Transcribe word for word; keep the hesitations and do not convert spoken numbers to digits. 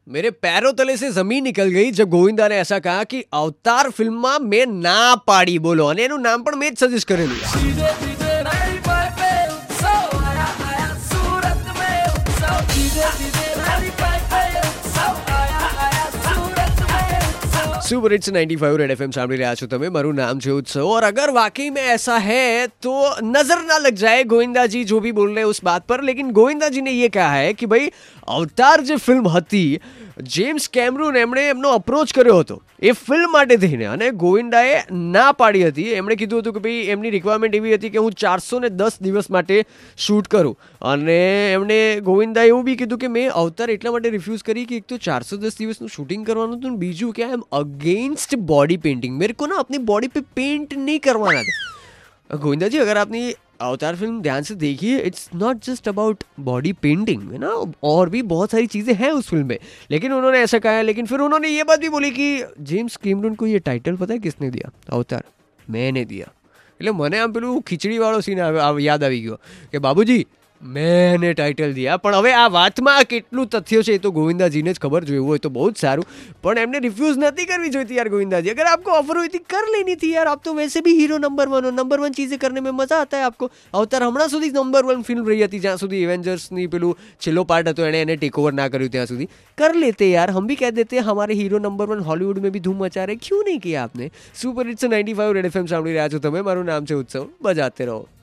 मेरे पैरों तले से जमीन निकल गई जब ગોવિંદા ને ऐसा कहा कि અવતાર ફિલ્મમાં મેં ના પાડી બોલો અને એનું નામ પણ મેં જ સજેસ્ટ કરેલું. Super hits ninety five red FM सामने રહ્યા છો તમે. મારું નામ છે उत्सव और अगर वाकई में ऐसा है तो नजर ना लग जाए गोविंदा जी जो भी बोल रहे हैं उस बात पर. लेकिन गोविंदा जी ने ये कहा है कि भाई અવતાર જે ફિલ્મ હતી જેમ્સ કેમરૂન એમણે એમનો અપ્રોચ કર્યો હતો એ ફિલ્મ માટે થઈને અને ગોવિંદાએ ના પાડી હતી. એમણે કીધું હતું કે ભાઈ એમની રિક્વાયરમેન્ટ એવી હતી કે હું ચારસો ને દસ દિવસ માટે શૂટ કરું અને એમણે ગોવિંદાએ એવું બી કીધું કે મેં અવતાર એટલા માટે રિફ્યુઝ કરી કે એક તો ચારસો દસ દિવસનું શૂટિંગ કરવાનું હતું ને બીજું કે I am against body painting. मेरे को ना अपनी बॉडी पे पेंट नहीं करवाना था. गोविंदा जी अगर आपने अवतार फिल्म ध्यान से देखिए it's not just about body painting है ना, और भी बहुत सारी चीज़ें हैं उस फिल्म में. लेकिन उन्होंने ऐसा कहा है. लेकिन फिर उन्होंने ये बात भी बोली कि जेम्स कैमरून को ये टाइटल पता है किसने दिया? अवतार मैंने दिया. એટલે મને આમ પેલું ખીચડીવાળો સીન યાદ આવી ગયો કે બાબુજી મેને ટાઇટલ દિયા. પણ હવે આ વાતમાં કેટલું તથ્ય છે એ તો ગોવિંદાજીને જ ખબર. જોયું હોય તો બહુ જ સારું, પણ એમને રિફ્यूज નથી કરવી જોઈતી यार गोविंदा जी. अगर आपको ऑफर हुई थी कर लेनी थी यार. आप तो वैसे भी हीरो नंबर वन हो. नंबर वन चीज़ें करने में मजा आता है आपको. અવતાર હમણાં સુધી નંબર વન ફિલ્મ રહી હતી જ્યાં સુધી એવેન્જર્સની પેલું છેલ્લો પાર્ટ હતો એણે એને ટેક ઓવર ના કર્યું ત્યાં સુધી. कर लेते यार, हम भी कह देते हमारे हीरो नंबर वन हॉलीवुड में भी धूम मचा रहे, क्यों नहीं किया आपने. Super hits ninety five red FM સાંભળી રહ્યા છો તમે. મારું નામ છે ઉત્સવ. બજાતે રહો.